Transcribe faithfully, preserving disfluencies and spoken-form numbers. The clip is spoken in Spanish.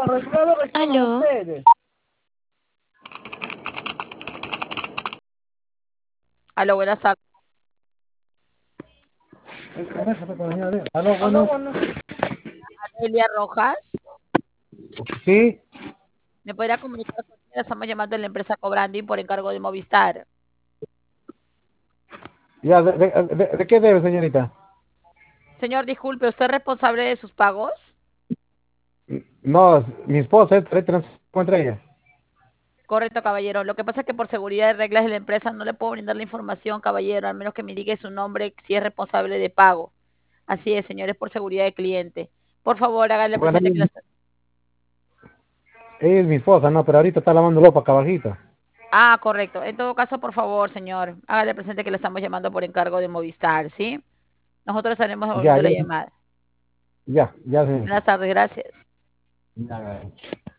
Aló. Aló, buenas tardes. Aló, bueno. Elia Rojas. Sí, ¿Me podría comunicar con ella? Estamos llamando a la empresa Cobranding por encargo de Movistar. ya, ¿de, de- de- de qué debe, señorita? Señor, disculpe, ¿usted es responsable de sus pagos? No, es- mi esposa, ahorita no se encuentra ella. Correcto, caballero. Lo que pasa es que por seguridad y reglas de la empresa no le puedo brindar la información, caballero, al menos que me indique su nombre si es responsable de pago. Así es, señores, por seguridad de cliente. Por favor, háganle Bueno, presente ella, que la... ella es mi esposa, no, pero ahorita está lavando lopa acá abajito. Ah, correcto. En todo caso, por favor, señor, háganle presente que le estamos llamando por encargo de Movistar, ¿sí? Nosotros estaremos Ya, devolviendo ya, la llamada. ya, ya, señorita. Buenas tardes, gracias. Ya, ya.